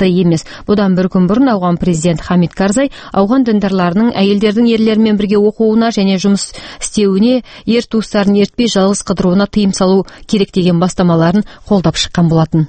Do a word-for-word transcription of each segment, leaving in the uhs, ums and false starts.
бақытты емес. Бұдан бір күн бұрын ауған президент Хамид Карзай ауған діндарларының әйелдердің ерлермен бірге оқуына және жұмыс істеуіне, ер туыстарын ертпей жалғыз қыдыруына тыйым салу керек деген бастамаларын қолдап шыққан болатын.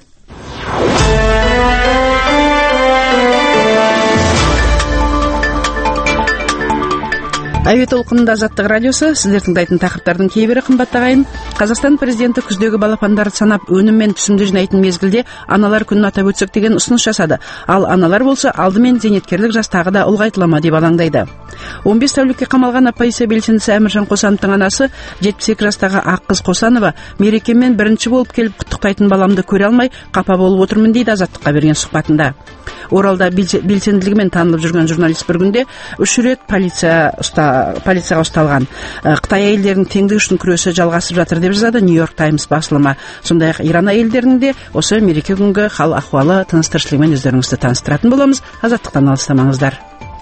Әуе толқынында Азаттық радиосы, сіздер тыңдайтын тақырыптардың кейбірі. Қымбатты ағайын, Қазақстан президенті күздегі балапандарды санап өнім мен түсімді жинайтын мезгілде аналар күнін атап өтсек деген ұсыныс жасады. Ал аналар болса алдымен зейнеткерлік жастағы да ұлғайтыла ма деп алаңдайды. он бес тәулікке қамалған оппозиция белсендісі Әміржан Қосановтың анасы жетпіс екі жастағы Аққыз Қосанова мерекемен бірінші болып келіп құттықтайтын баламды көре алмай қапа болып отырмын дейді Азаттыққа берген сұхбатында. Оралда белсенділігімен танылып жүрген журналист бір күнде үш рет полиция ұста, полицияға ұсталған. Қытай әйелдерінің теңдік үшін күресі жалғасып жатыр деп жазады Нью-Йорк Таймс басылымы. Сондай-ақ Иран әйелдерінің де осы мереке күнгі хал ахуалы, тыныс тіршілігімен өздеріңізді таныстыратын боламыз. Азаттықтан алыстамаңыздар.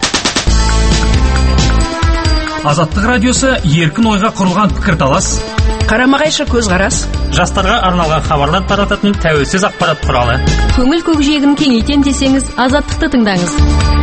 Азаттық радиосы еркін ойға құрылған пікірталас, қарама-қайшы көзқарас, жастарға арналған хабарлар тарататын тәуелсіз ақпарат құралы. Көңіл көкжиегін кеңейтем десеңіз, Азаттықты тыңдаңыз.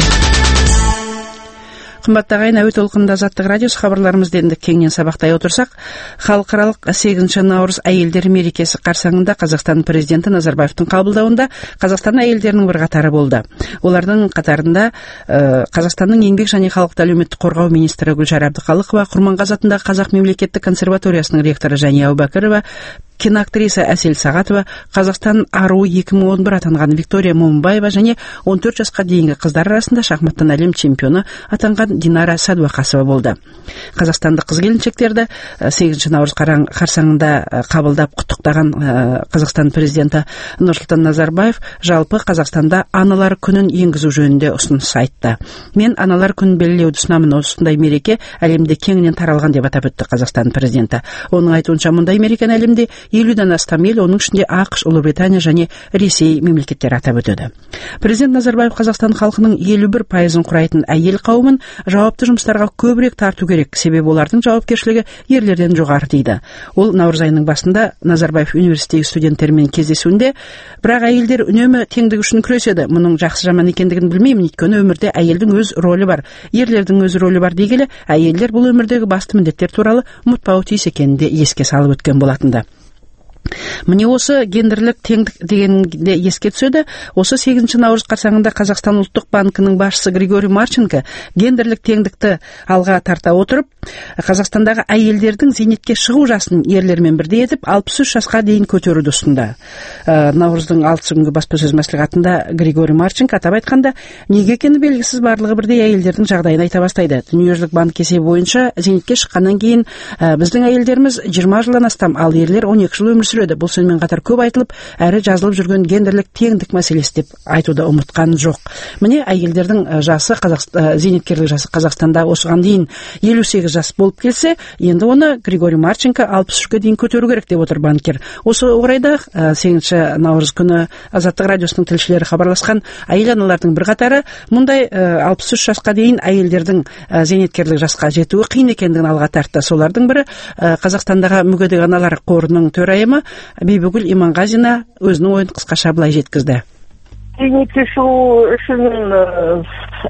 Қымбатты ағайын, әуе толқынында Азаттық радиосы хабарларымызды енді кеңінен сабақтай отырсақ, халықаралық сегізінші наурыз әйелдер мерекесі қарсаңында Қазақстан президенті Назарбаевтың қабылдауында Қазақстан әйелдерінің бір қатары болды. Олардың қатарында ә, Қазақстанның еңбек және халықты әлеуметтік қорғау министрі Гүлшара Әбдіқалықова, Құрманғазы атындағы Қазақ мемлекеттік консерваториясының ректоры Жәния Әубәкірова, киноактриса Әсел Сағатова, Қазақстан аруы екі мың он бір атанған Виктория Момынбаева және он төрт жасқа дейінгі қыздар арасында шахматтан әлем чемпионы атанған Динара Сәдуақасова болды. Қазақстандық қыз-келіншектерді сегізінші наурыз қарсаңында қабылдап құттықтаған Қазақстан президенті Нұрсұлтан Назарбаев жалпы Қазақстанда аналар күнін енгізу жөнінде ұсыныс айтты. Мен аналар күнін белгілеуді ұсынамын, осындай мереке әлемде кеңінен таралған деп атап өтті Қазақстан президенті. Оның айтуынша мұндай мерекені әлемде елуден астам ел, оның ішінде ақш, Ұлыбритания және Ресей мемлекеттері атап өтеді. Президент Назарбаев Қазақстан халқының елу бір пайызын құрайтын әйел қауымын жауапты жұмыстарға көбірек тарту керек, себебі олардың жауапкершілігі ерлерден жоғары дейді. Ол наурыз айының басында Назарбаев университеттегі студенттермен кездесуінде, бірақ әйелдер үнемі теңдік үшін күреседі. Мұның жақсы жаман екендігін білмеймін, өйткені өмірде әйелдің өз рөлі бар, ерлердің өз рөлі бар дегелі, әйелдер бұл өмірдегі басты міндеттер туралы ұмытпауы тиіс екенін де еске салып өткен болатынды. Міне осы гендерлік теңдік дегенде еске түседі. Осы сегізінші наурыз қарсаңында Қазақстан ұлттық банкінің басшысы Григорий Марченко гендерлік теңдікті алға тарта отырып, Қазақстандағы әйелдердің зейнетке шығу жасын ерлермен бірдей етіп, алпыс үш жасқа дейін көтеруді ұсынды. Наурыздың алтысы күнгі баспасөз мәслихатында Григорий Марченко атап айтқанда, неге екені белгісіз барлығы бірдей әйелдердің жағдайын айта бастайды. Дүниежүзілік банк есебі бойынша зейнетке шыққаннан кейін біздің әйелдеріміз жиырма жылдан астам, ал ерлер он екі жыл өмір сүреді. Бұл сонымен қатар көп айтылып, әрі жазылып жүрген гендерлік теңдік мәселесі деп айтуды ұмытқан жоқ. Міне әйелдердің жасы, зейнеткерлік жасы Қазақстанда осыған дейін елу сегіз жас болып келсе, енді оны Григорий Марченко алпыс үшке дейін көтеру керек деп отыр банкир. Осы орайда сегізінші наурыз күні Азаттық радиосының тілшілері хабарласқан әйел аналардың бір қатары мұндай алпыс үш жасқа дейін әйелдердің зейнеткерлік жасқа жетуі қиын екендігін алға тартты. Солардың бірі Қазақстандағы мүгедек аналар қорының төрайымы Бибігүл Иманғазина өзінің ойын қысқаша былай жеткізді. Зейнетке шығу үшін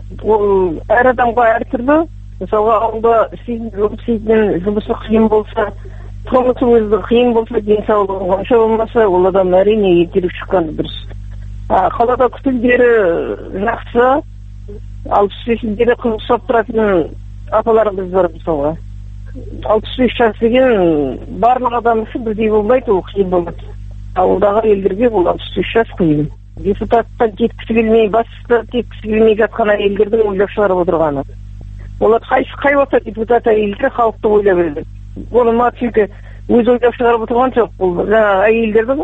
ол әр адамға әртүрлі. Мысалға ауылда істейтін жұмысы қиын болса, тұрмысы өзі қиын болса, денсаулығы онша болмаса, ол адам әрине ертерек шыққан дұрыс. Қалада күтімдері жақсы, алпыс бесіндері қыз ұстап тұратын апаларымыз бар мысалға. алпыс бес жас деген барлық адам үшін бірдей болмайды, ол қиын болады. Ауылдағы елдерге бұл алпыс бес жас қиын. Депутаттан кеткісі келмей, басшыдан кеткісі келмей жатқан әйелдердің ойлап шығарып отырғаны. Олар қайсы қай болса депутат әйелдер халықты ойлап еді. Оны Марченко өз ойлап шығарып отырған жоқ. Бұл жаңағы әйелдердің,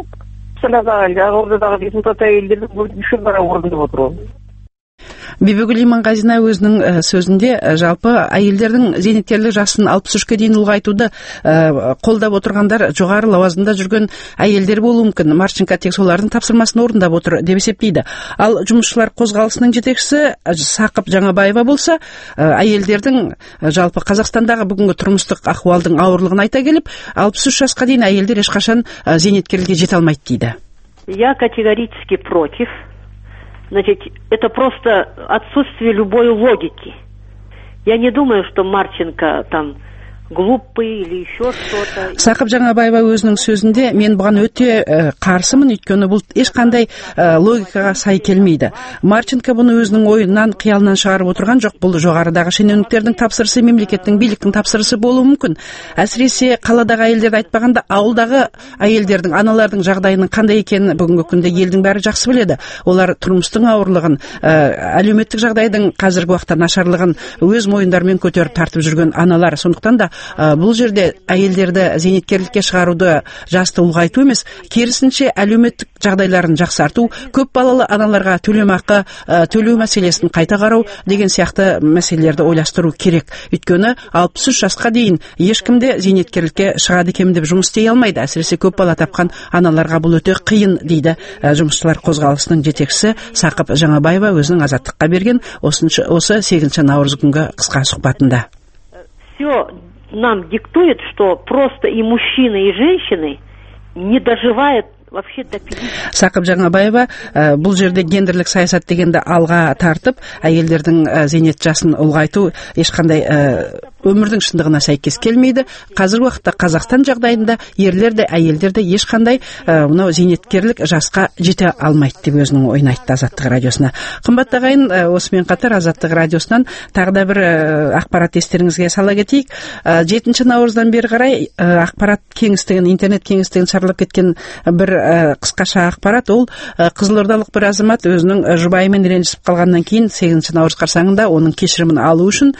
Ақордадағы депутат әйелдердің бұл үшін ғана орындап отыр ол. Бибігүл Иманғазина өзінің сөзінде жалпы әйелдердің зейнеткерлік жасын алпыс үшке дейін ұлғайтуды қолдап отырғандар жоғары лауазымда жүрген әйелдер болуы мүмкін. Марченко тек солардың тапсырмасын орындап отыр деп есептейді. Ал жұмысшылар қозғалысының жетекшісі Сақып Жаңабаева болса, әйелдердің жалпы Қазақстандағы бүгінгі тұрмыстық ахуалдың ауырлығын айта келіп, алпыс үш жасқа дейін әйелдер ешқашан зейнеткерлікке жете алмайды дейді. Я категорически против. Значит, это просто отсутствие любой логики. Я не думаю, что Марченко там глупый или еще что-то. Сақып Жаңабаева өзінің сөзінде мен бұған өте ә, қарсымын, өйткені бұл ешқандай ә, логикаға сай келмейді. Марченко бұны өзінің ойынан, қиялынан шығарып отырған жоқ. Бұл жоғарыдағы шенеуніктердің тапсырысы, мемлекеттің, биліктің тапсырысы болуы мүмкін. Әсіресе қаладағы әйелдерді айтпағанда, ауылдағы әйелдердің, аналардың жағдайының қандай екенін бүгінгі күнде елдің бәрі жақсы біледі. Олар тұрмыстың ауырлығын, ә, әлеуметтік жағдайдың қазіргі уақытта нашарлығын өз мойындарымен көтеріп тартып жүрген аналар. Сондықтан да бұл жерде әйелдерді зейнеткерлікке шығаруды жасты ұлғайту емес, керісінше әлеуметтік жағдайларын жақсарту, көп балалы аналарға төлемақы төлеу мәселесін қайта қарау деген сияқты мәселелерді ойластыру керек. Өйткені алпыс үш жасқа дейін ешкімде зейнеткерлікке шығады екен деп жұмыс істей алмайды. Әсіресе көп бала тапқан аналарға бұл өте қиын, дейді жұмысшылар қозғалысының жетекшісі Сақып Жаңабаева өзінің Азаттыққа берген осы сегізінші наурыз күнгі қысқа сұхбатында. Все нам диктует, что просто и мужчины, и женщины не доживают вообще до пятидесяти. Сақып Жаңабаева бұл жерде гендерлік саясат дегенді алға тартып, әйелдердің зейнет жасын ұлғайту ешқандай өмірдің шындығына сәйкес келмейді. Қазіргі уақытта Қазақстан жағдайында ерлер де, әйелдер де ешқандай мынау зейнеткерлік жасқа жете алмайды деп өзінің ойын айтты Азаттық радиосына. Қымбатты ағайын, осымен қатар Азаттық радиосынан тағы да бір ақпарат естеріңізге сала кетейік. жетінші наурыздан бері қарай ақпарат кеңістігін, интернет кеңістігін шарлап кеткен бір қысқаша ақпарат. Ол қызылордалық бір азамат өзінің жұбайымен ренжісіп қалғаннан кейін сегізінші наурыз қарсаңында оның кешірімін алу үшін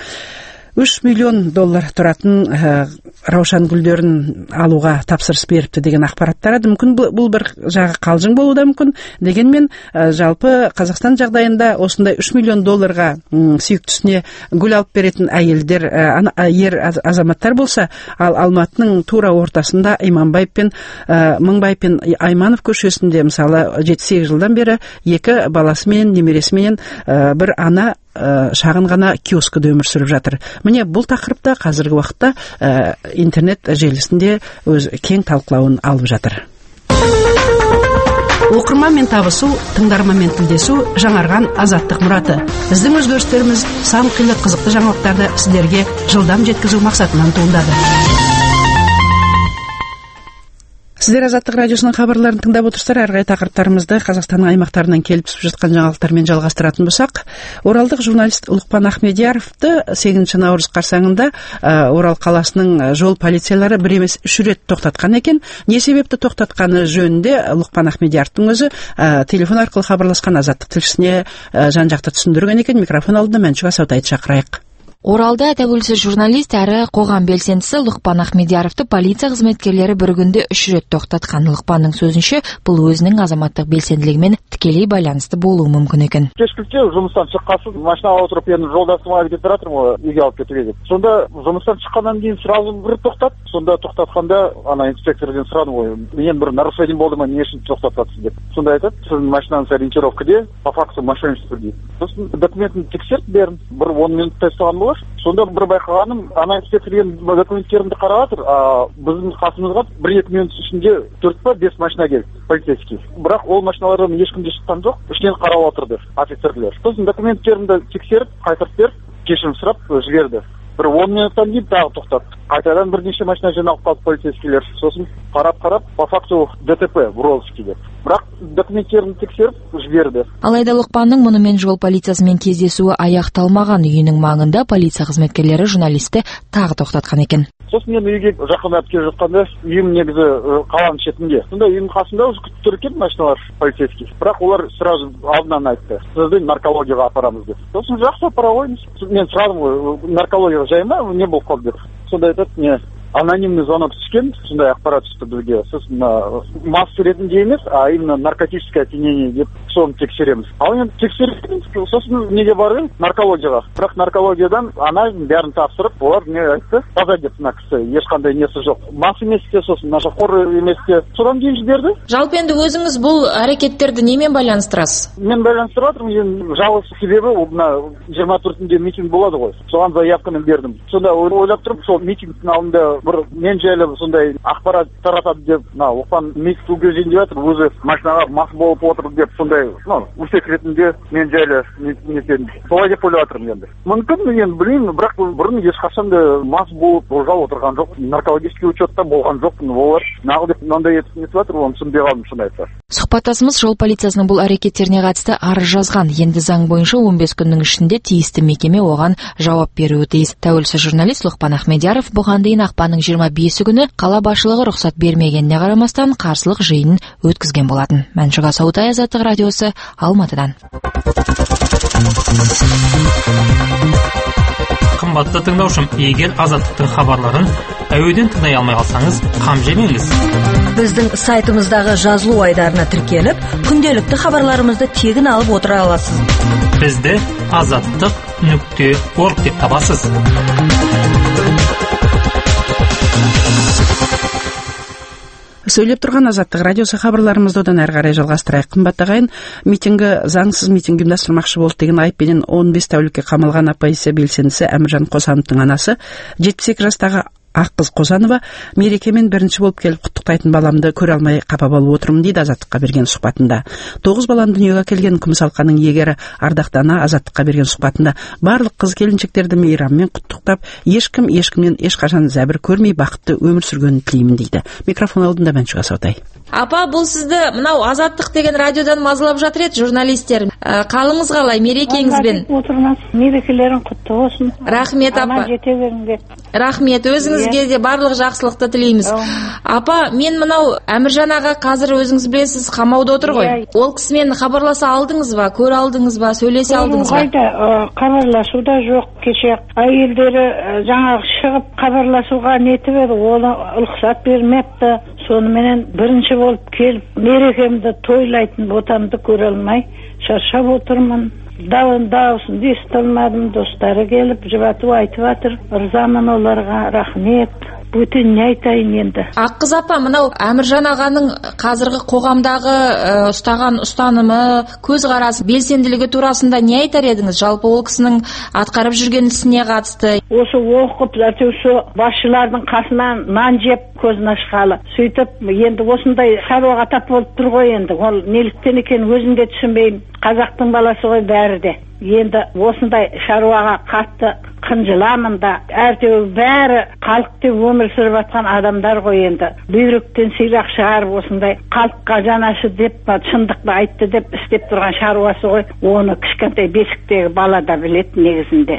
үш миллион доллар тұратын ә, раушан гүлдерін алуға тапсырыс беріпті деген ақпарат тарады. Мүмкін бұл бір жағы қалжың болуы да мүмкін. Дегенмен ә, жалпы Қазақстан жағдайында осындай үш миллион долларға м, сүйіктісіне гүл алып беретін әйелдер, ә, ер азаматтар болса, ал Алматының тура ортасында Иманбаев пен ә, Мыңбаев пен Айманов көшесінде мысалы жеті сегіз жылдан бері екі баласымен, немересімен ә, бір ана шағын ғана киоскіде өмір сүріп жатыр. Міне бұл тақырыпта қазіргі уақытта ә, интернет желісінде өз кең талқылауын алып жатыр. Оқырманмен табысу, тыңдарманмен тілдесу жаңарған Азаттық мұраты. Біздің өзгерістеріміз сан қилы қызықты жаңалықтарды сіздерге жылдам жеткізу мақсатынан туындады. Сіздер Азаттық радиосының хабарларын тыңдап отырсыздар. Әрғай тақырыптарымызды Қазақстанның аймақтарынан келіп түсіп жатқан жаңалықтармен жалғастыратын болсақ, оралдық журналист Лұқпан Ахмедияровты сегізінші наурыз қарсаңында Орал қаласының жол полициялары бір емес үш рет тоқтатқан екен. Не себепті тоқтатқаны жөнінде Лұқпан Ахмедияровтың өзі телефон арқылы хабарласқан Азаттық тілшісіне жан-жақты түсіндірген екен. Микрофон алдында Мәншүк Асаутайды шақырайық. Оралда тәуелсіз журналист әрі қоғам белсендісі Лұқпан Ахмедияровты полиция қызметкерлері бір күнде үш рет тоқтатқан. Лұқпанның сөзінше, бұл өзінің азаматтық белсенділігімен тікелей байланысты болуы мүмкін екен. Кешкілікте жұмыстан шыққасын, машинаға отырып, енді жолдасыма кетіп жатырмын ғой, үйге алып кетуге деп. Сонда жұмыстан шыққаннан кейін сразу бір тоқтат. Сонда тоқтатқанда ана инспектордан сұрадым ғой, менен бір нарушение болды ма, не үшін тоқтатасыз деп. Сонда айтады, сіздің машинаңыз ориентировкаде по факту мошенничество дейді. Сосын документін тексеріп бердім, бір он минут тестаған болар. Сонда бір байқағаным, ана инспектор документтерімді қарап жатыр, а біздің қасымызға бір екі минут ішінде төрт па бес машина келді, полицейский. Бірақ ол машиналардан ешкім де шыққан жоқ, ішінен қарап отырды офицерлер. Сосын документтерімді тексеріп, қайтарып беріп, кешірім сұрап жіберді. Бір он минуттан кейін тағы тоқтатты. Қайтадан бірнеше машина жиналып қалды полицейскийлер. Сосын қарап-қарап, по факту ДТП в розыске деп. Бірақ документтерін тексеріп жіберді. Алайда Лұқпанның мұнымен жол полициясымен кездесуі аяқталмаған. Үйінің маңында полиция қызметкерлері журналисті тағы тоқтатқан екен. Сосын мен үйге жақындап келе жатқанда, үйім негізі қаланың шетінде. Сонда үйім қасында уже күтіп тұр екен машиналар полицейский. Бірақ олар сразу алдынан айтты, сізді наркологияға апарамыз деп. Сосын жақсы апара қойыңыз. Мен сұрадым ғой, наркологияға жай ма, не болып қалды деп. Сонда айтады, не анонимный звонок түскен, сондай ақпарат түсті бізге. Сіз мас ретінде емес, а именно наркотическое опьянение деп соны тексереміз. Ал енді тексереміз, сосын неге барды? Наркологияға. Бірақ наркологиядан анализін бәрін тапсырып, олар не айтты? Таза деп мына кісі, ешқандай несі жоқ. Мас емес те, сосын нашақор емес те. Содан кейін жіберді. Жалпы енді өзіңіз бұл әрекеттерді немен байланыстырасыз? Мен байланыстырып жатырмын, енді жалғыз себебі мына жиырма төртінде митинг болады ғой. Соған заявканы бердім. Сонда ойлап тұрып, сол митингтің алдында бір мен жайлы сондай ақпарат таратады деп, на Лұқпан митинг өткізейін деп жатыр, өзі машинаға мас болып отыр деп сондай былай ну өсек ретінде мен жайлы неткен солай деп ойлап жатырмын енді. Мүмкін мен енді білмеймін, бірақ бұрын ешқашан да мас болып болжал отырған жоқ, наркологический учетта болған жоқпын. Олар нағыл деп мынандай етіп нетіп жатыр, оны түсінбей қалдым шын айтса. Сұхбаттасымыз жол полициясының бұл әрекеттеріне қатысты арыз жазған. Енді заң бойынша он бес күннің ішінде тиісті мекеме оған жауап беруі тиіс. Тәуелсіз журналист Лұқпан Ахмедияров бұған дейін ақпанның жиырма бесі күні қала басшылығы рұқсат бермегеніне қарамастан қарсылық жиынын өткізген болатын. Мәншүк Асаутай, Азаттық радиосы, Алматыдан. Қымбатты тыңдаушым, егер Азаттықтың хабарларын әуеден тыңдай алмай қалсаңыз, қам жемеңіз. Біздің сайтымыздағы жазылу айдарына тіркеліп, күнделікті хабарларымызды тегін алып отыра аласыз. Бізді азаттық нүкте орг деп табасыз. Сөйлеп тұрған Азаттық радиосы хабарларымызды одан әрі қарай жалғастырайық. Қымбатты ағайын, митингі заңсыз митинг ұйымдастырмақшы болды деген айыппенен он бес тәулікке қамалған оппозиция белсендісі Әміржан Қосановтың анасы, жетпіс екі жастағы Аққыз Қосанова, мерекемен бірінші болып келіп құттықтайтын баламды көре алмай қапа болып отырмын дейді Азаттыққа берген сұхбатында. Тоғыз баланы дүниеге келген күміс алқаның иегері Ардақты ана Азаттыққа берген сұхбатында барлық қыз келіншектерді мейраммен құттықтап, ешкім ешкімнен ешқашан зәбір көрмей бақытты өмір сүргенін тілеймін дейді. Микрофон алдында Мәншүк Асаутай. Апа, бұл сізді мынау Азаттық деген радиодан мазалап жатыр еді журналистер. Қалыңыз қалай, мерекеңізбен? Отырмыз, мерекелерің құтты болсын. Рахмет, апа. Аман жете беріңдер. Рахмет, өзіңізге де барлық жақсылықты тілейміз. Апа, мен мынау Әміржан аға қазір өзіңіз білесіз қамауда отыр ғой. Ол кісімен хабарласа алдыңыз ба, көре алдыңыз ба, сөйлесе алдыңыз ба? Қайда, хабарласу да жоқ. Кеше әйелдері жаңағы шығып хабарласуға нетіп еді, оны рұқсат бермепті. Соныменен бірінші болып келіп мерекемді тойлайтын ботамды көре алмай шаршап отырмын. Дауын дауысын ести алмадым. Достары келіп жұбату айтып жатыр. Ырзамын оларға, рахмет. Өте не айтайын енді. Аққыз апа, мынау Әміржан ағаның қазіргі қоғамдағы ә, ұстаған ұстанымы, көзқарасы, белсенділігі турасында не айтар едіңіз? Жалпы ол кісінің атқарып жүрген ісіне қатысты. Осы оқып, әтеусі басшылардың қасынан нан жеп көзін ашқалы. Сөйтіп, енді осындай шаруаға тап болып тұр ғой енді. Ол неліктен екен өзім де түсінбеймін. Қазақтың баласы ғой бәрі де. Енді осындай шаруаға қатты қынжыламын да, әртеу бәрі халықты өмір сүріп жатқан адамдар ғой енді. Бүйректен сирақ шығарып осындай халыққа жанашы деп, шындықты айтты деп істеп тұрған шаруасы ғой. Оны кішкентай бесіктегі бала да білет негізінде.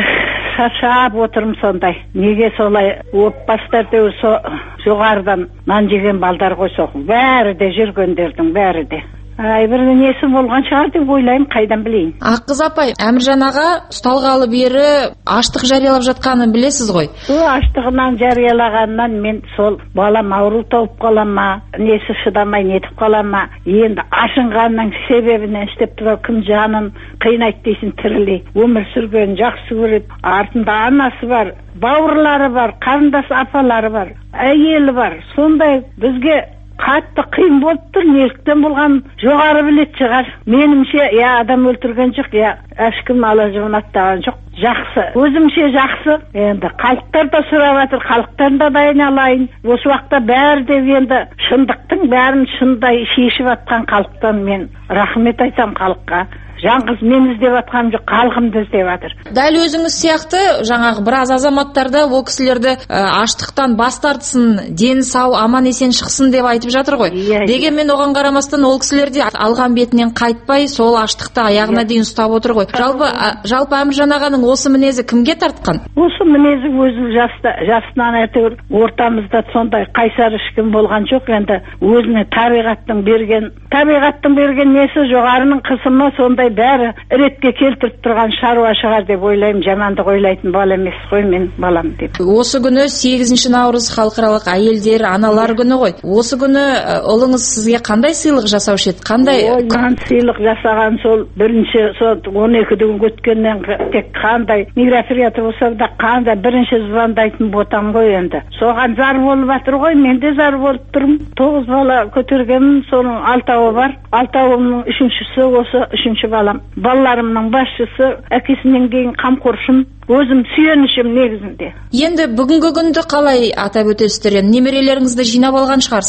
Шаршап отырмын сондай. Неге солай отбасылар деу со жоғарыдан нан жеген балдар ғой соқ. Бәрі де жүргендердің бәрі де. Ай, бір несі болған шығар деп ойлаймын, қайдан білейін. Аққыз апай, Әміржан аға ұсталғалы бері аштық жариялап жатқанын білесіз ғой. Сол аштығынан жариялағаннан мен сол балам ауру тауып қалама, несі шыдамай нетіп қалама, енді ашынғанның себебінен істеп тұра кім жанын қинайды дейсін тірілей. Өмір сүрген жақсы көреді, артында анасы бар, бауырлары бар, қарындас апалары бар, әйелі бар. Сондай бізге қатты қиын болып тұр. Неліктен болған жоғары білет шығар. Менімше, я адам өлтірген жоқ, я әшкім ала жауын аттаған жоқ. Жақсы, өзімше жақсы. Енді халықтар да сұрап жатыр, халықтарын да дайын алайын. Осы уақытта бәрі де енді шындықтың бәрін шындай шешіп жатқан халықтан мен рахмет айтам халыққа. Жаңғыз мен іздеп жатқаным жоқ, халқымды іздеп жатыр. Дәл өзіңіз сияқты жаңағы біраз азаматтарда ол кісілерді аштықтан бас тартсын, дені сау, аман есен шықсын деп айтып жатыр ғой. Дегенмен оған қарамастан ол кісілерде алған бетінен қайтпай, сол аштықты аяғына дейін ұстап отыр ғой. Жалпы жалпы Әміржан ағаның осы мінезі кімге тартқан? Осы мінезі өзі жаста, жасынан әйтеуір ортамызда сондай қайсар ешкім болған жоқ. Енді өзіне табиғаттың берген, табиғаттың берген несі жоғарының қысымы сондай бәрі ретке келтіріп тұрған шаруа шығар деп ойлаймын. Жамандық ойлайтын бала емес қой мен балам деп. Осы күні сегізінші наурыз халықаралық әйелдер аналар күні ғой. Осы күні ұлыңыз сізге қандай сыйлық жасаушы еді? Қандай маған сыйлық жасаған сол бірінші сол он екіде өткеннен тек қандай мероприятие болса да қандай бірінші звондайтын ботам ғой енді. Соған зар болып жатыр ғой, мен де зар болып тұрмын. Тоғыз бала көтергенмін, соның алтауы бар. Алтауымның үшіншісі осы үшінші балам. Балаларымның басшысы, әкесінен кейін қамқоршым, өзім сүйенішім негізінде. Енді бүгінгі күнді қалай атап өтесіздер? Немерелеріңізді жинап алған шығарсыз?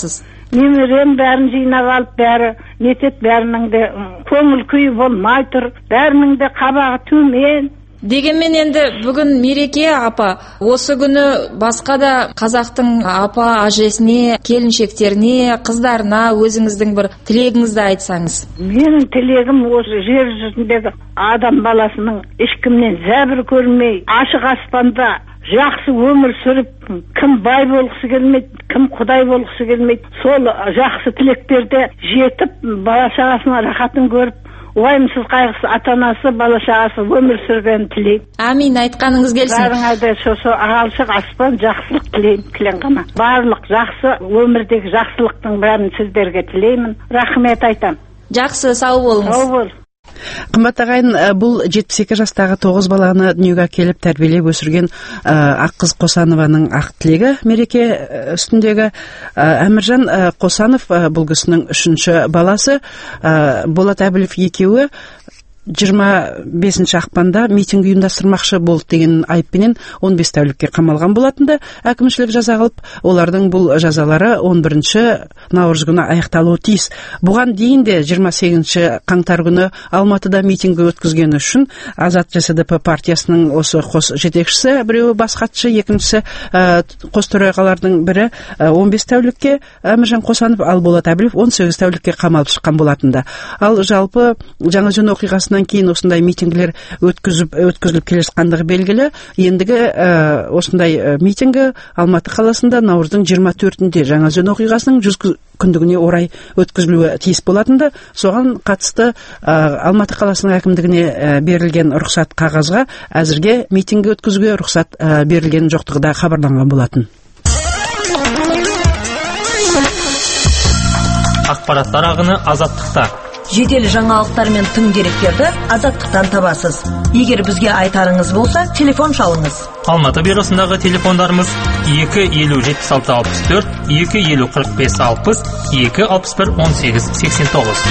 немерем бәрін жинап алып бәрі нетет, бәрінің де көңіл күйі болмай тұр, бәрінің де қабағы төмен. Дегенмен енді бүгін мереке апа, осы күні басқа да қазақтың апа әжесіне, келіншектеріне, қыздарына өзіңіздің бір тілегіңізді айтсаңыз. Менің тілегім осы жер жүзіндегі адам баласының ешкімнен зәбір көрмей, ашық аспанда жақсы өмір сүріп, кім бай болғысы келмейді, кім құдай болғысы келмейді, сол жақсы тілектерде жетіп, бала шағасының рахатын көріп, уайымсыз қайғысы ата-анасы, бала шағасы өмір сүргенін тілеймін. Әмин, айтқаныңыз келсін. Бәріңе де со-со ашық аспан жақсылық тілеймін, тілен ғана. Барлық жақсы өмірдегі жақсылықтың бәрін сіздерге тілеймін. Рахмет айтам. Жақсы, сау болыңыз. Сау бол. Қымбат ағайын, бұл жетпіс екі жастағы тоғыз баланы дүниеге келіп тәрбиелеп өсірген Аққыз Қосанованың ақ тілегі мереке үстіндегі. Әміржан Қосанов бұл кісінің үшінші баласы. Болат Әбілов екеуі жиырма бесінші ақпанда митинг ұйымдастырмақшы болды деген айыппенен он бес тәулікке қамалған болатынды әкімшілік жаза қылып, олардың бұл жазалары он бірінші наурыз күні аяқталуы тиіс. Бұған дейін де жиырма сегізінші қаңтар күні Алматыда митинг өткізгені үшін Азат ЖСДП партиясының осы қос жетекшісі, біреуі бас хатшы, екіншісі қос төрағалардың бірі он бес тәулікке, Әміржан Қосанов, ал Болат Әбілов он сегіз тәулікке қамалып шыққан болатынды. Ал жалпы Жаңаөзен оқиғасынан кейін осындай митингілер өткізіп өткізіліп келе жатқандығы белгілі. Ендігі осындай митингі Алматы қаласында наурыздың жиырма төртінде Жаңаөзен оқиғасының жүз күндігіне орай өткізілуі тиіс болатынды. Соған қатысты Алматы қаласының әкімдігіне берілген рұқсат қағазға әзірге митинг өткізуге рұқсат берілген жоқтығы да хабарланған болатын. Ақпараттар ағыны азаттықта. Жедел жаңалықтар мен тың деректерді азаттықтан табасыз. Егер бізге айтарыңыз болса, телефон шалыңыз. Алматы бюросындағы телефондарымыз екі елу жетпіс алты алпыс төрт, екі елу қырық бес алпыс, екі алпыс бір он сегіз сексен тоғыз.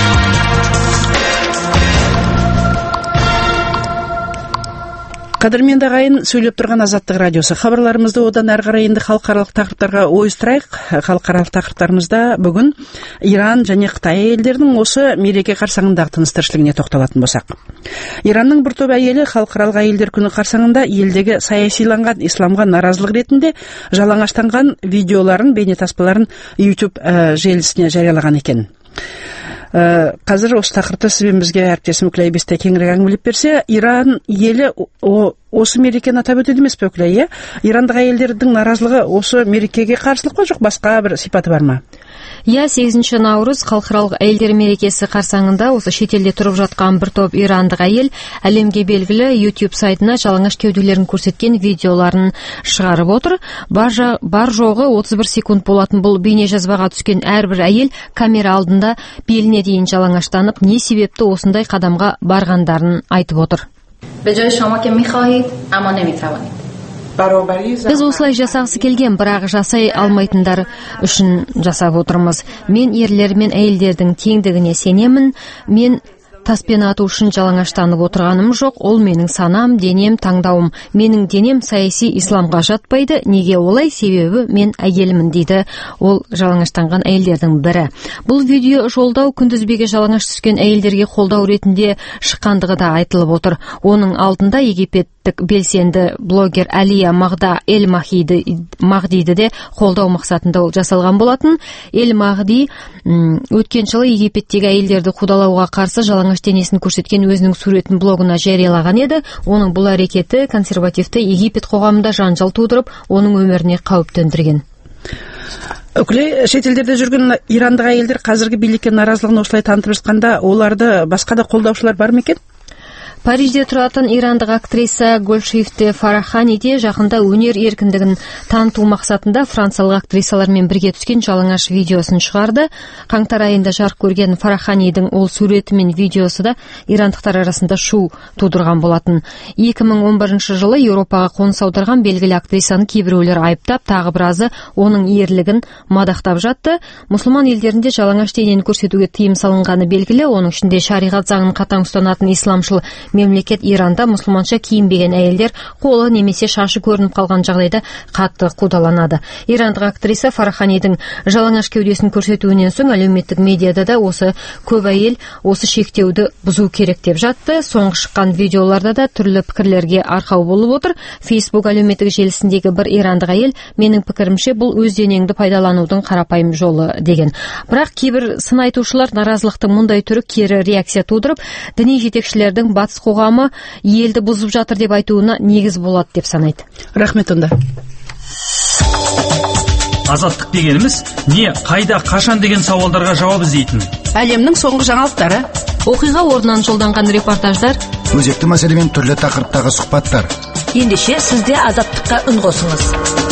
Қадірменді ағайын, сөйлеп тұрған Азаттық радиосы. Хабарларымызды одан әрі қарай енді халықаралық тақырыптарға ойыстырайық. Халықаралық тақырыптарымызда бүгін Иран және Қытай елдерінің осы мереке қарсаңындағы тыныс-тіршілігіне тоқталатын болсақ. Иранның бір топ әйелі халықаралық әйелдер күні қарсаңында елдегі саясиланған исламға наразылық ретінде жалаңаштанған видеоларын, бейнетаспаларын YouTube желісіне жариялаған екен. Қазір осы тақырыпты сізбен бізге әріптесім Үкілай Бестай кеңірек әңгімелеп берсе, Иран елі осы мерекені атап өтеді емес пе, Үкілай? Ирандық әйелдердің наразылығы осы мерекеге қарсылық па, жоқ басқа бір сипаты бар ма? Иә, сегізінші наурыз халықаралық әйелдер мерекесі қарсаңында осы шетелде тұрып жатқан бір топ ирандық әйел әлемге белгілі YouTube сайтына жалаңаш кеуделерін көрсеткен видеоларын шығарып отыр. Бар, бар жоғы отыз бір секунд болатын бұл бейне жазбаға түскен әрбір әйел камера алдында беліне дейін жалаңаштанып, не себепті осындай қадамға барғандарын айтып отыр. Біз осылай жасағысы келген, бірақ жасай алмайтындар үшін жасап отырмыз. Мен ерлер мен әйелдердің теңдігіне сенемін. Мен таспен ату үшін жалаңаштанып отырғаным жоқ. Ол менің санам, денем, таңдауым. Менің денем саяси исламға жатпайды. Неге олай? Себебі мен әйелмін, дейді ол жалаңаштанған әйелдердің бірі. Бұл видео жолдау күндізбеге жалаңаш түскен әйелдерге қолдау ретінде шыққандығы да айтылып отыр. Оның алдында египеттік белсенді блогер Әлия Мағда Эль Мағдиді де қолдау мақсатында ол жасалған болатын. Эль Мағди өткен жылы Египеттегі әйелдерді қудалауға қарсы жалаңаш денесін көрсеткен өзінің суретін блогына жариялаған еді. Оның бұл әрекеті консервативті Египет қоғамында жанжал тудырып, оның өміріне қауіп төндірген. Үкілей, шетелдерде жүрген ирандық әйелдер қазіргі билікке наразылығын осылай танытып жатқанда, оларды басқа да қолдаушылар бар ма екен? Парижде тұратын ирандық актриса Гөлшифте Фарахани де жақында өнер еркіндігін таныту мақсатында франциялық актрисалармен бірге түскен жалаңаш видеосын шығарды. Қаңтар айында жарық көрген Фараханидің ол суреті мен видеосы да ирандықтар арасында шу тудырған болатын. екі мың он бірінші жылы Еуропаға қоныс аударған белгілі актрисаны кейбіреулер айыптап, тағы біразы оның ерлігін мадақтап жатты. Мұсылман елдерінде жалаңаш денені көрсетуге тыйым салынғаны белгілі, оның ішінде шариғат заңын қатаң ұстанатын исламшыл мемлекет Иранда мұсылманша киінбеген әйелдер қолы немесе шашы көрініп қалған жағдайда қатты қудаланады. Ирандық актриса Фараханидің жалаңаш кеудесін көрсетуінен соң әлеуметтік медиада да осы көп әйел осы шектеуді бұзу керек деп жатты. Соңғы шыққан видеоларда да түрлі пікірлерге арқау болып отыр. Facebook әлеуметтік желісіндегі бір ирандық әйел: менің пікірімше бұл өз денеңді пайдаланудың қарапайым жолы деген. Бірақ кейбір сын айтушылар наразылықтың мұндай түрі кері реакция тудырып, діни жетекшілердің батыс қоғамы елді бұзып жатыр деп айтуына негіз болады деп санайды. Рахмет онда. Азаттық дегеніміз не, қайда, қашан деген сауалдарға жауап іздейтін. Әлемнің соңғы жаңалықтары, оқиға орнынан жолданған репортаждар, өзекті мәселемен түрлі тақырыптағы сұхбаттар. Ендеше сізде азаттыққа үн қосыңыз.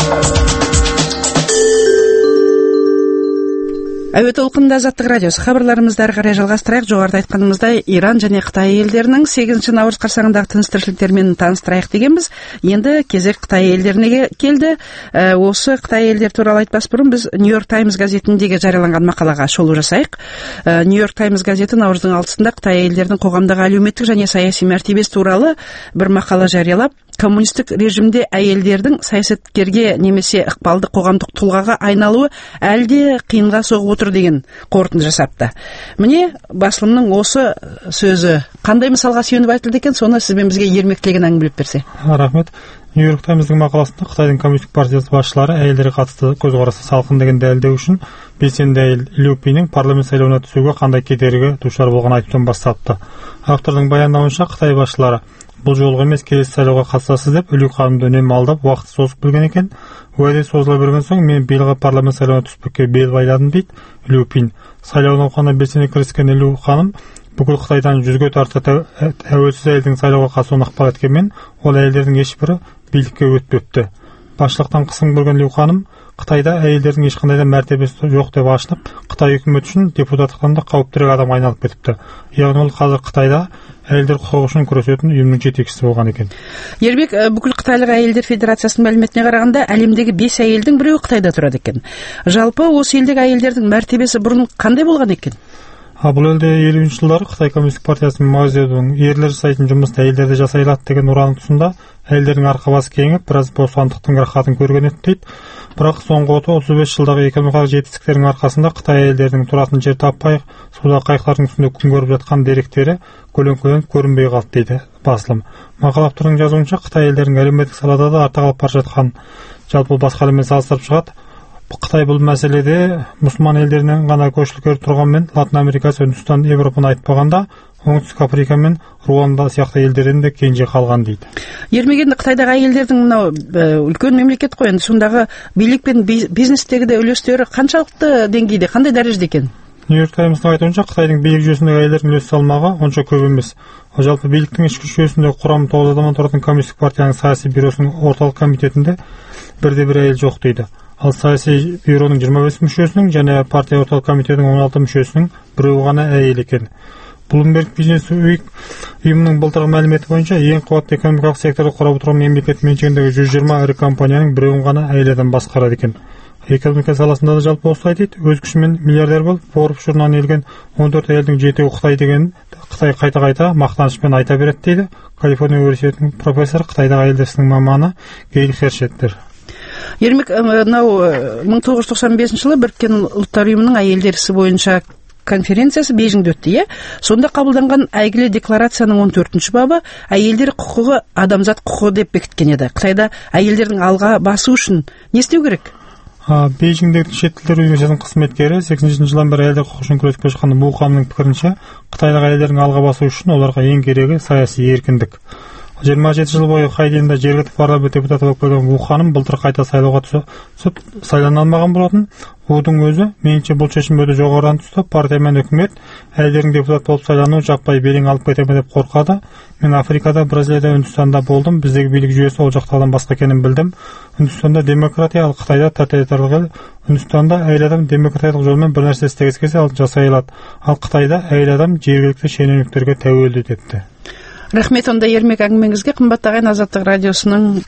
Әуе толқынында Азаттық радиосы. Хабарларымызды ары қарай жалғастырайық. Жоғарыда айтқанымыздай, Иран және Қытай елдерінің сегізінші наурыз қарсаңындағы тыныс-тіршіліктермен таныстырайық дегенбіз. Енді кезек Қытай елдеріне келді. Ә, осы Қытай елдері туралы айтпас бұрын біз Нью-Йорк Таймс газетіндегі жарияланған мақалаға шолу жасайық. Ә, Нью-Йорк Таймс газеті наурыздың алтысында Қытай елдерінің қоғамдағы әлеуметтік және саяси мәртебесі туралы бір мақала жариялап, коммунистік режимде әйелдердің саясаткерге немесе ықпалды қоғамдық тұлғаға айналуы әлде қиынға соғып отыр деген қорытынды жасапты. Міне, басылымның осы сөзі қандай мысалға сүйеніп айтылды екен, соны сізбен бізге ермектілеген әңгімелеп берсе. Рахмет. Нью-Йорк Таймстың мақаласында Қытайдың коммунистік партиясы басшылары әйелдерге қатысты көзқарасы салқын деген дәлелдеу үшін белсенді әйел Лю Пиның парламент сайлауына түсуге қандай кедергі душар болған айтудан бастапты. Автордың баяндауынша Қытай басшылары бұл жолғы емес, келесі сайлауға қатысасыз деп Лю ханымды үнемі алдап уақыт созып білген екен. Уәде созыла берген соң мен биылғы парламент сайлауына түспекке бел байладым дейді Лю Пин. Сайлау науқанына белсене кіріскен Лю ханым бүкіл Қытайдан жүзге тарта тәуелсіз әйелдің сайлауға қатысуын ықпал еткенмен, ол әйелдердің ешбірі билікке өтпепті. Басшылықтан қысым көрген Лю ханым Қытайда әйелдердің ешқандай да мәртебесі жоқ деп ашынып, Қытай үкіметі үшін депутаттықтан да қауіптірек адам айналып кетіпті. Яғни ол қазір Қытайда әйелдер құқығы үшін күресетін ұйымның жетекшісі болған екен. Ербек, бүкіл Қытайлық әйелдер федерациясының мәліметіне қарағанда, әлемдегі бес әйелдің біреуі Қытайда тұрады екен. Жалпы осы елдегі әйелдердің мәртебесі бұрын қандай болған екен? Бұл елде елуінші жылдары Қытай коммунистік партиясының Маозедуң ерлер жасайтын жұмысты әйелдерде жасай алады деген ұранның тұсында әйелдердің арқабасы кеңіп, біраз бостандықтың рахатын көрген еді дейді. Бірақ соңғы отыз бес жылдағы экономикалық жетістіктердің арқасында Қытай әйелдерінің тұратын жер таппай, суда қайықтардың үстінде күн көріп жатқан деректері көлең-көлең көрінбей қалды дейді басылым. Мақала авторының жазуынша Қытай әйелдерінің әлеуметтік салада да арта қалып бара жатқан, жалпы басқа әлеммен салыстырып шығады. Қытай бұл мәселеде мұсылман елдерінен ғана көшілгер тұрғанмен, Латын Америкасы, Үндістан, Европаны айтпағанда, Оңтүстік Африка мен Руанда сияқты елдерден де кенже қалған дейді. Ермегенде Қытайдағы әйелдердің мынау үлкен мемлекет қой, енді сондағы билік пен бизнестегі де үлестері қаншалықты деңгейде, қандай дәрежеде екен? Нью-Йорк Таймстың айтуынша Қытайдың билік жүйесіндегі әйелдердің үлес салмағы онша көп емес. Жалпы биліктің ішкі жүйесінде құрамы тоғыз адамнан тұратын коммунистік партияның саяси бюросының орталық комитетінде бірде бір әйел жоқ дейді. Ал саяси бюроның жиырма бес мүшесінің және партия орталық комитетінің он алты мүшесінің біреуі ғана әйел екен. Bloomberg Business Week ұйымының былтырғы мәліметі бойынша ең қуатты экономикалық секторды құрап отырған мемлекет меншігіндегі жүз жиырма ірі компанияның біреуін ғана әйел адам басқарады екен. Экономика саласында да жалпы осылай дейді. Өз күшімен миллиардер болып, Forbes журналына елген он төрт әйелдің жетеуі Қытай деген Қытай қайта-қайта мақтанышпен айта береді дейді Калифорния университетінің профессоры, Қытайдағы әйелдер ісінің маманы Гейл Хершеттер. Ермек, мынау мың тоғыз жүз тоқсан бесінші жылы Біріккен ұлттар ұйымының әйелдер ісі бойынша конференциясы Бейжіңде өтті, е? Сонда қабылданған әйгілі декларацияның он төртінші бабы әйелдер құқығы адамзат құқығы деп бекіткен еді. Қытайда әйелдердің алға басу үшін не істеу керек? Бейжіңдегі шет тілдер университетінің қызметкері сексенінші жылдан бері әйелдер құқығы үшін күресіп келе жатқан Бу ханымның пікірінше, Қытайдағы әйелдердің алға басу үшін оларға ең керегі саяси еркіндік. жиырма жеті жыл бойы Қытай елінде жергілікті парламент депутаты болып келген Ву ханым былтыр қайта сайлауға түсіп сайлана алмаған болатын. Вудың өзі меніңше бұл шешім өте жоғарыдан түсті. Партия мен үкімет әйелдердің депутат болып сайлануы жаппай белең алып кете ме деп қорқады. Мен Африкада, Бразилияда, Үндістанда болдым. Біздегі билік жүйесі ол жақтардан басқа екенін білдім. Үндістанда демократия, ал Қытайда тоталитарлық ел. Үндістанда әйел адам демократиялық жолмен бір нәрсе істегісі келсе ал жасай алады. Ал Қытайда әйел адам жергілікті шенеуніктерге тәуелді депті. Рахмет, онда Ермек, әңгімеңізге. Қымбатты ағайын, Азаттық радиосының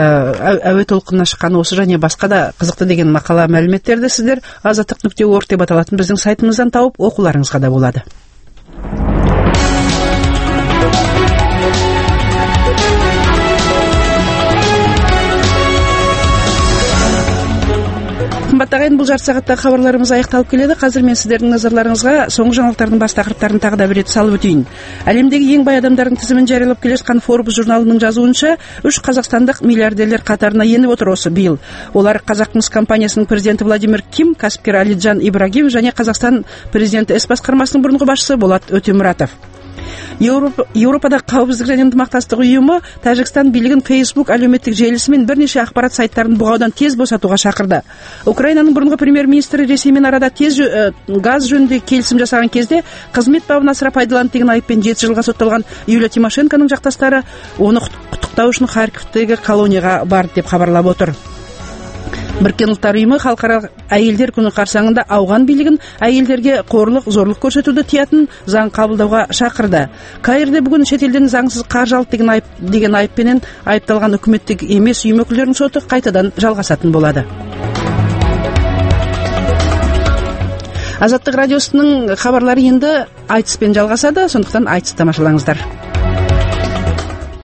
әуе толқынына шыққан осы және басқа да қызықты деген мақала мәліметтерді сіздер азаттық нүкте орг деп аталатын біздің сайтымыздан тауып оқуларыңызға да болады. ағайын, бұл жарты сағаттағы хабарларымыз аяқталып келеді. Қазір мен сіздердің назарларыңызға соңғы жаңалықтардың бас тақырыптарын тағы да бір рет салып өтейін. Әлемдегі ең бай адамдардың тізімін жариялап келе жатқан Forbes журналының жазуынша, үш қазақстандық миллиардерлер қатарына еніп отыр осы биыл. Олар Қазақмыс компаниясының президенті Владимир Ким, кәсіпкер Алиджан Ибрагим және Қазақстан президенті іс басқармасының бұрынғы басшысы Болат Өтемұратов. Еуропа, Еуропадағы қауіпсіздік және ынтымақтастық ұйымы Тәжікстан билігін Facebook әлеуметтік желісі мен бірнеше ақпарат сайттарын бұғаудан тез босатуға шақырды. Украинаның бұрынғы премьер-министрі Ресеймен арада тез ә, газ жөнінде келісім жасаған кезде қызмет бабын асыра пайдаланды деген айыппен жеті жылға сотталған Юлия Тимошенконың жақтастары оны құттықтау үшін Харьковтегі колонияға барды деп хабарлап отыр. Біріккен ұлттар ұйымы халықаралық әйелдер күні қарсаңында ауған билігін әйелдерге қорлық, зорлық көрсетуді тиятын заң қабылдауға шақырды. Каирде бүгін шетелден заңсыз қаржы алды деген айып деген айыппенен айыпталған үкіметтік емес ұйым өкілдерінің соты қайтадан жалғасатын болады. Азаттық радиосының хабарлары енді айтыспен жалғасады, сондықтан айтыс тамашалаңыздар.